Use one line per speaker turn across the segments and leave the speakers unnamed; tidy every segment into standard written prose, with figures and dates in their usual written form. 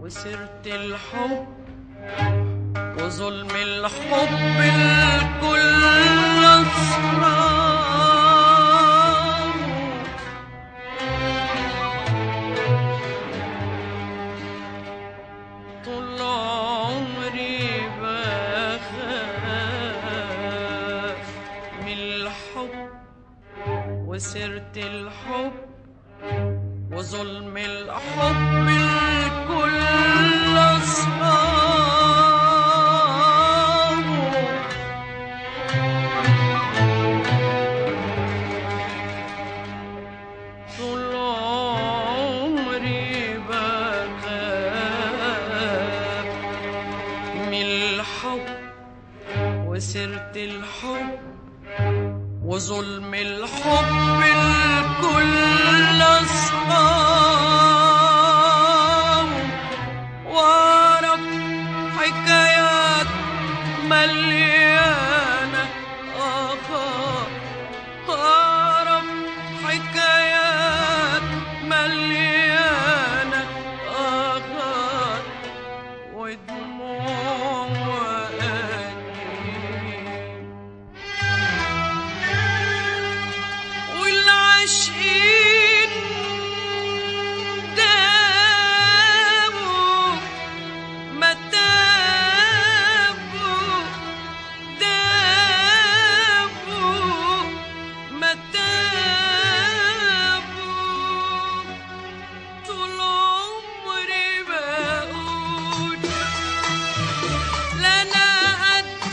وسيرة الحب وظلم الحب الكل أسرار. طول عمري بخاف من الحب وسيرة الحب وظلم الحب الكل أسرار. طول عمري بخاف من الحب وسيرة الحب وظلم الحب الكل أصحاب. وأعرف حكايات مليانة آخر، وأعرف حكايات مليانة آخر ودموع والعاشقين دابوا ما تابوا، دابوا ما تابوا. طول عمري بقول لا أنا قد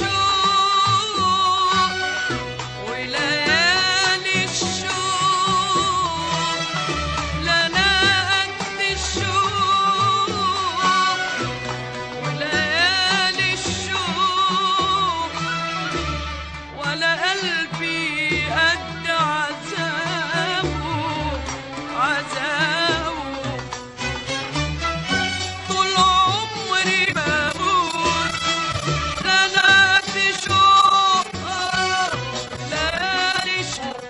الشوق وليالي الشوق، لا أنا قد الشوق وليالي الشوق، ولا قلبي قد عذابه عذابه. طول عمري بقول لا أنا قد شوق ليالي الشوق،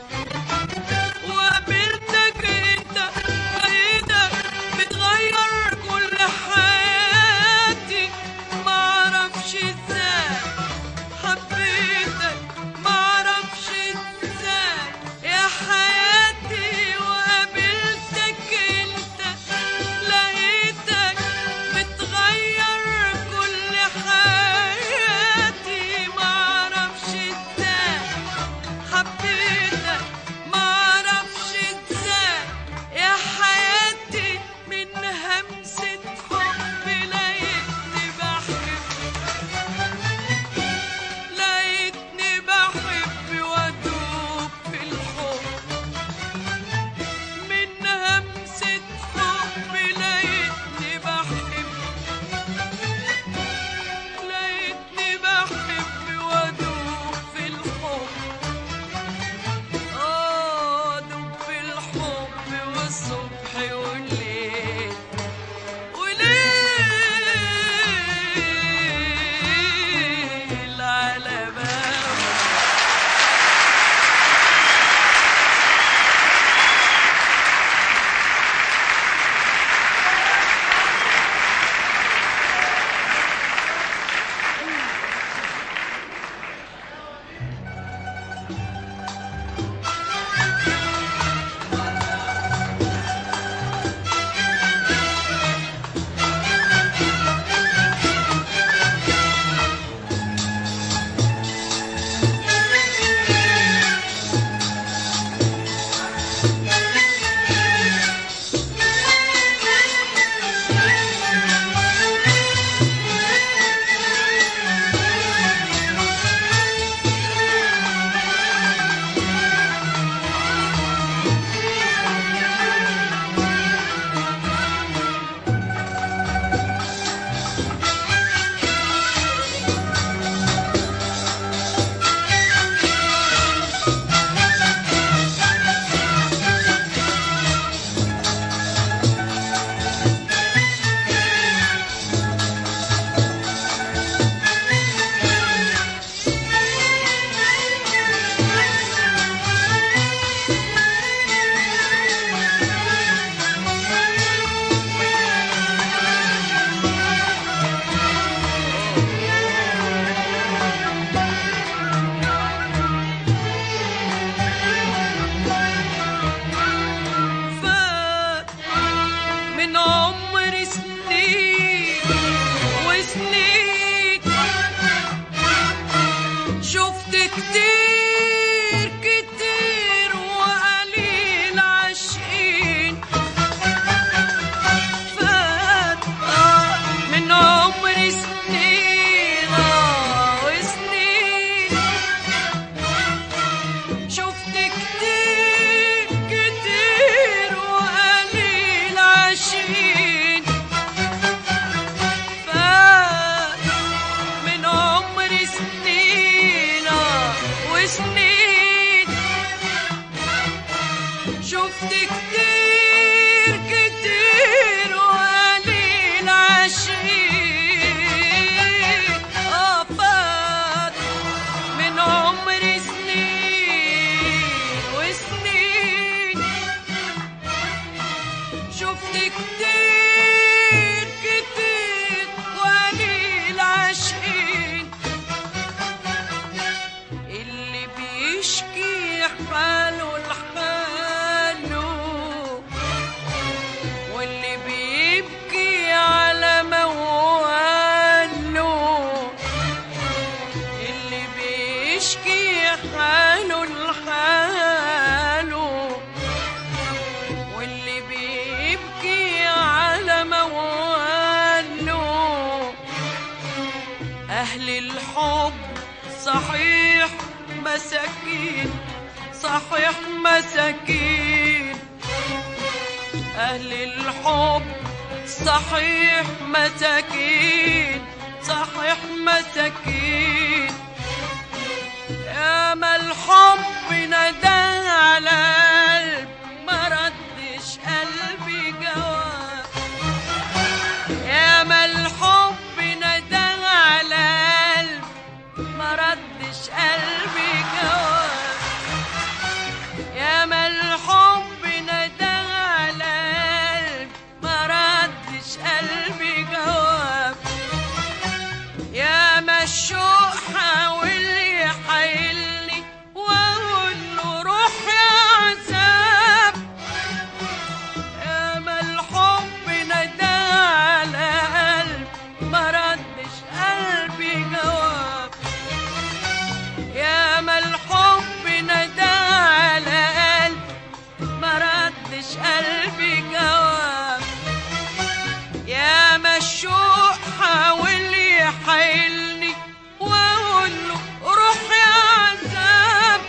وقابلتك انت لقيتك بتغير كل حياتي. معرفش ازاي حبيتك، معرفش ازاي يا حياتي. وقابلتك انت لقيتك بتغير كل حياتي. معرفش ازاي حبيتك، معرفش ازاي يا حياتي. من همسة حب لقيتني بحب، لقيتني بحب وادوب في الحب. من همسة حب لقيتني بحب، لقيتني بحب وادوب في الحب. أدوب في الحب والصبح والليل وليل على بابه. شفت كتير كتير قليل عاشقين اللي بيشكي حاله لحاله واللي بيبكي على مواله اللي بيشكي حاله لحاله واللي بيبكي على مواله أهل الحب صحيح مساكين صحيح مساكين أهل الحب صحيح مساكين صحيح مساكين ياما الحب ندى على قلب ما ردش قلبي جواب ياما الحب ندى على قلب ما ردش قلبي جواب ياما الحب ندى على قلب ما ردش قلبي جواب ياما الشوق حاول يحايلني واقول له روح يا عذاب ياما الحب ندى على قلب ما ردش قلبي جواب ياما الحب ندى على قلب ما ردش قلبي جواب ياما الشوق حاول يحايلني واقول له روح يا عذاب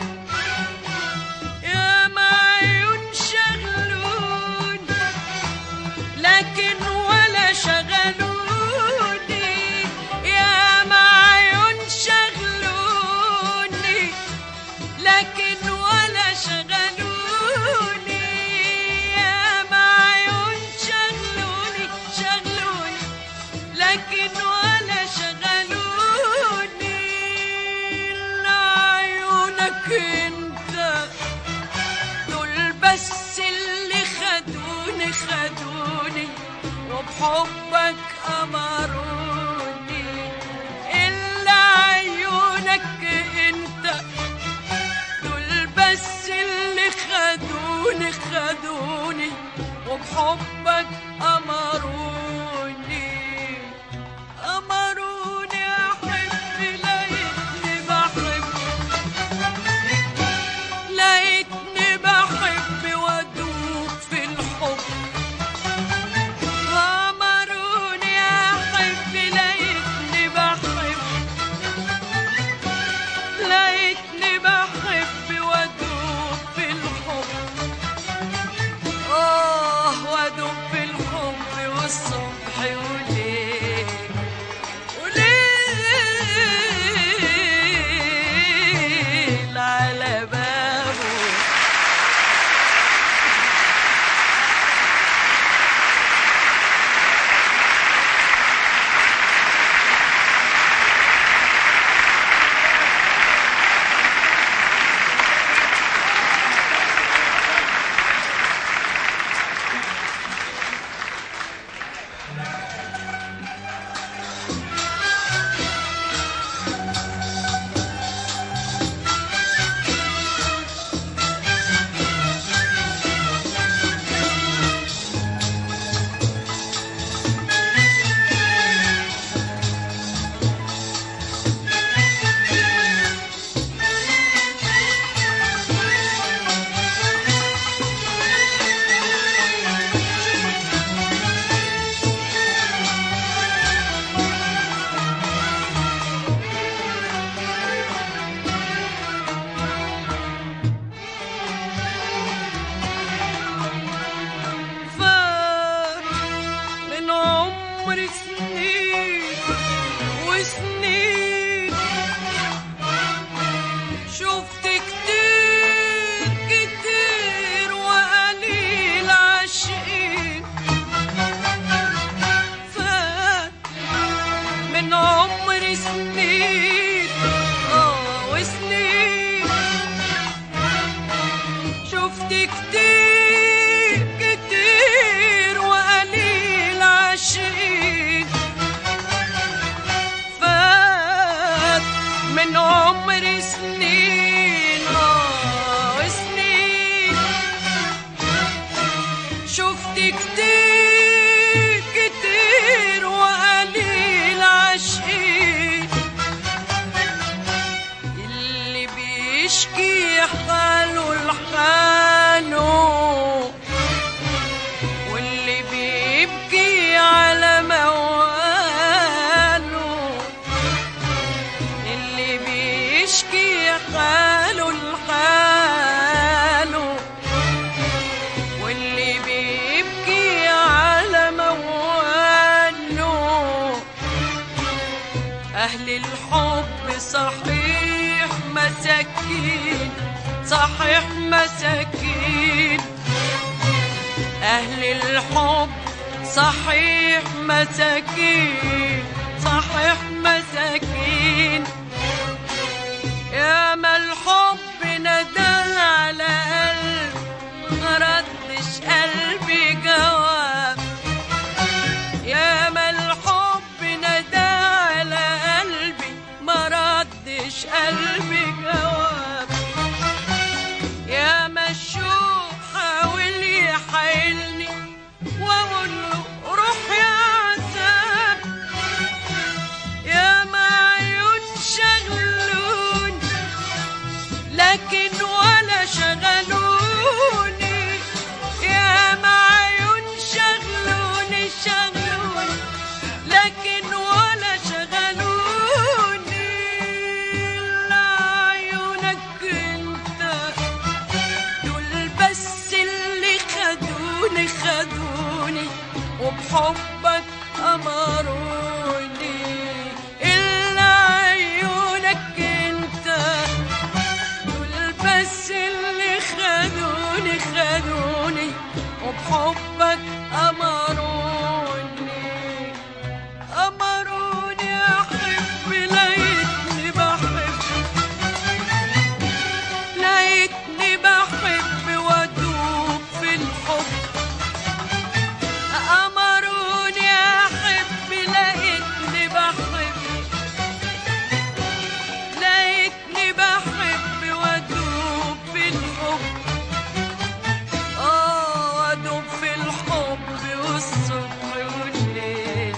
ياما عيون شغلوني لكن ولا شغلوني ياما عيون شغلوني لكن ولا شغلوني ياما عيون شغلوني لكن ولا شغلوني إلا عيونك انت دول بس اللي خدوني وبحبك أمروني إلا عيونك انت دول بس اللي خدوني وبحبك أمروني أحب لقيتني بحب وأدوب في الحب أمروني أحب لقيتني بحب وأدوب في الحب وأدوب في الحب شفت كتير كتير وقليل عاشقين، اللي بيشكي حاله لحاله واللي بيبكي على مواله، اللي بيشكي حاله لحاله واللي بيبكي على مواله. أهل الحب صحيح مساكين، صحيح مساكين، أهل الحب صحيح مساكين، صحيح مساكين. يا ما الحب ندى على قلب مردش قلبي جواب، يا ما الحب ندى على قلبي مردش قلبي جواب. يا ما الشوق حاول يحايلني واقول له روح يا عذاب، يا ما عيون شغلوني لكن ولا شغلوني، يا ما عيون شغلوني شغلوني لكن ولا شغلوني. لا عيونك انت دول بس اللي خدوني خدوني وبحبك أمروني. إلا عيونك انت دول بس اللي خدوني خدوني وبحبك أمروني. أمروني أحب لقيتني بحب، لقيتني بحب وأدوب في الحب. أمروني أحب لقيتني بحب، لقيتني بحب وأدوب في الحب. وأدوب في الحب والصبح والليل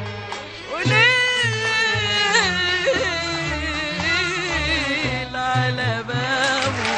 وليل على بابه.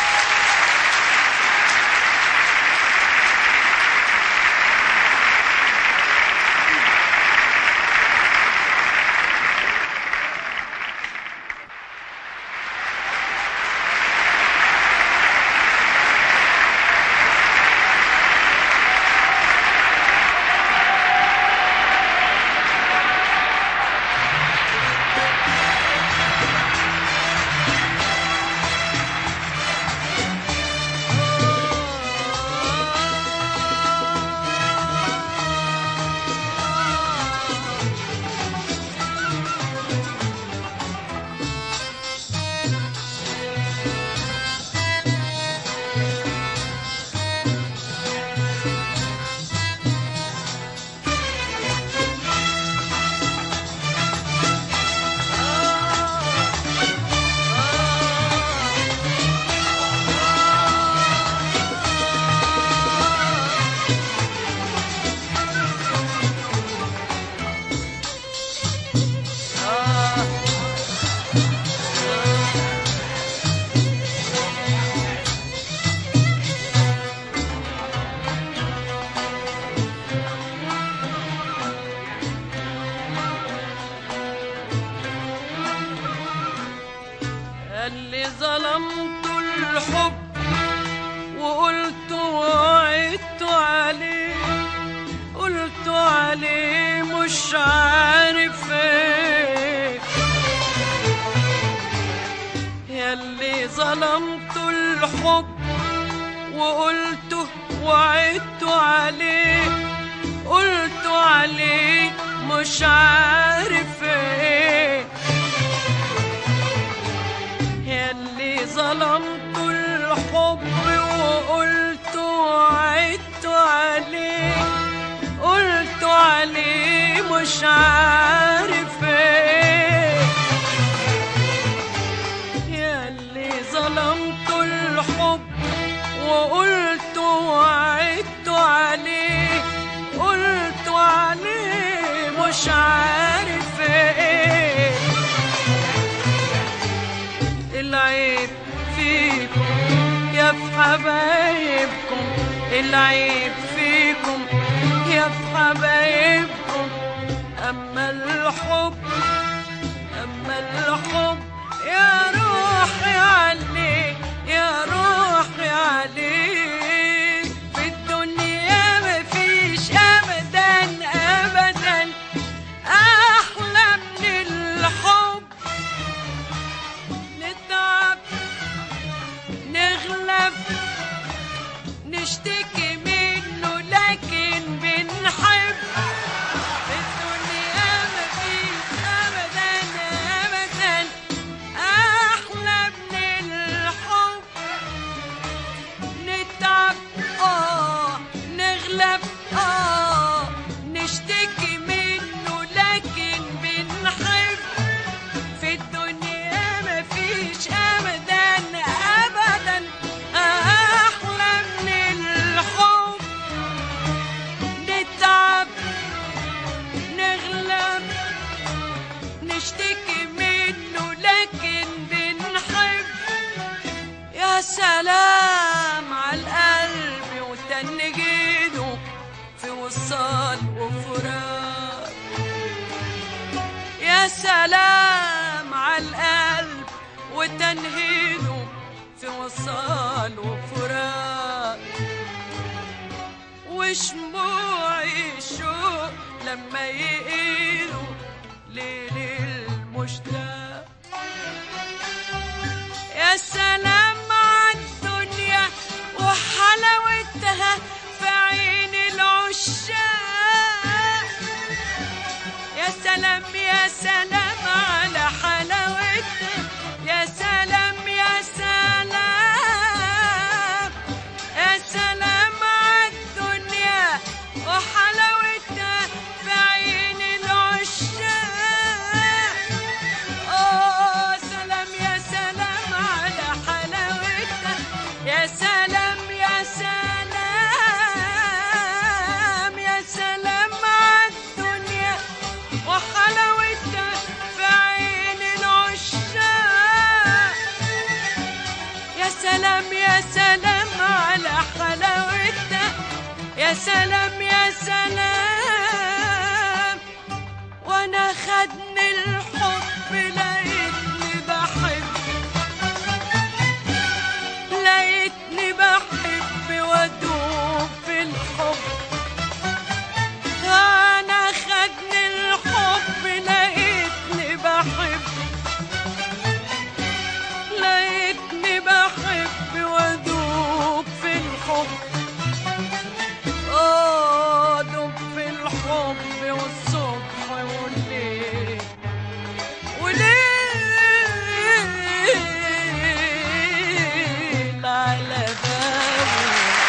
اللي ظلمت الحب وقلت وعدت عليه، قلت عليه مش عارف ايه. ياللي ظلمت الحب وقلت وعدت عليه، قلت عليه مش عارف ايه. ياللي ظلمت الحب وقلت وعدت عليه، قلت عليه مش عارف ايه. ياللي ظلمت الحب وقلت وعدت عليه، حبايبكم العيب فيكم يا في حبايبكم. أما الحب يا روحي عليه يا روحي عليه، في الدنيا مفيش أبدا أبدا أحلى من الحب. نتعب نغلب نشتكي منه لكن بنحب. في الدنيا مفيش أبدا أبدا أحلى من الحب. نتعب نغلب نشتكي منه لكن بنحب. في الدنيا مفيش أبدا أبدا أحلى من الحب. نتعب نغلب نشتكي منه لكن بنحب. يا سلام على القلب وتنجيده في وصال وفراق. يا سلام على القلب وتنهيده في وصال وفراق. وشموع الشوق لما يقيلوا ليل المشتاق. يا سلام على الدنيا وحلاوتها في عين العشاق. يا سلام يا سلام على حلاوتها. يا سلام يا سلام يا سلام على الدنيا وحلاوتها في عين العشاق. سلام يا سلام على حلاوتها. يا سلام يا سلام يا سلام على الدنيا وحلاوتها في عين العشاق. يا سلام يا سلام على حلاوتها. يا سلام يا سلام. وانا خدني الحب لقيتني بحب. لقيتني بحب وادوب في الحب. انا خدني الحب لقيتني بحب. لقيتني بحب وادوب في الحب. دوب في الحب والصبح والليل وليل على بالي.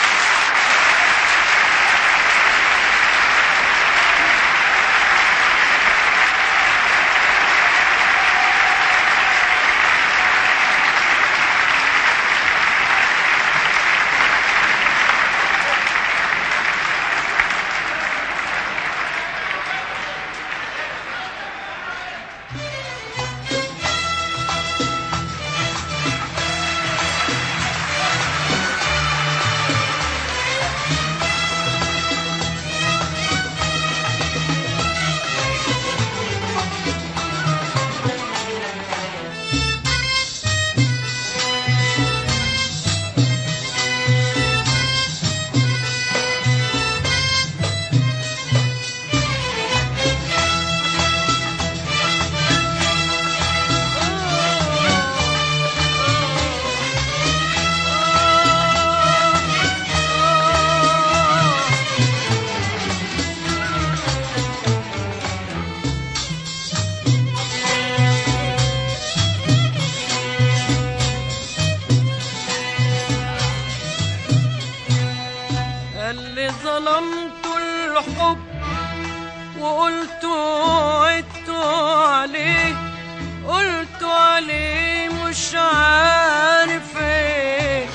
اللي ظلمت الحب وقلت وعدت عليه. قلت عليه مش عارف ايه.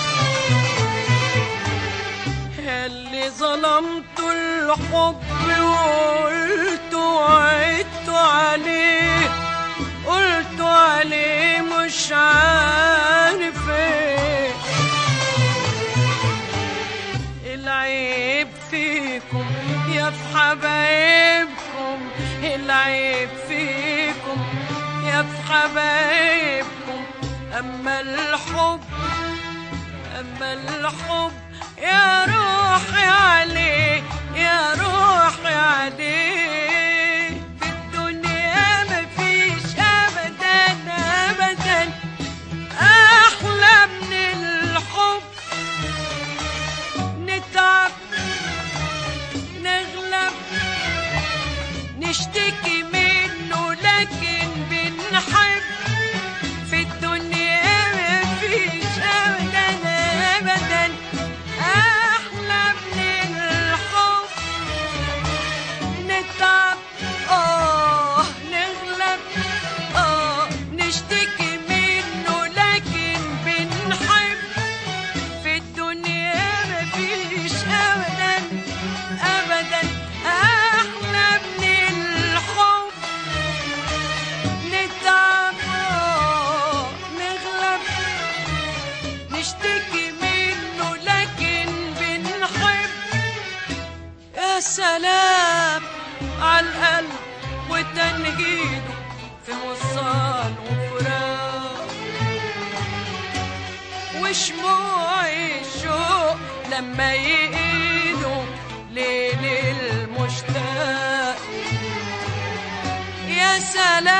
اللي ظلمت الحب وقلت وعدت عليه. قلت عليه مش عارف ايه. فيكم يا في حبايبكم، العيب فيكم يا في حبايبكم. أما الحب يا روحي عليه، يا روحي عليه. في الدنيا مفيش أبدا أبدا أحلى من الحب. نتعب نغلب نشتكي منه لكن بنحب. في الدنيا مفيش أبدا أبدا أحلى من الحب. نتعب نغلب نشتكي منه لكن بنحب. في الدنيا مفيش أبدا أبدا أحلى من الحب. نتعب نغلب نشتكي منه لكن بنحب. يا سلام عالقلب وتنهيده في وصال وفراق، وشموع الشوق لما يقيدوا ليل المشتاق. يا سلام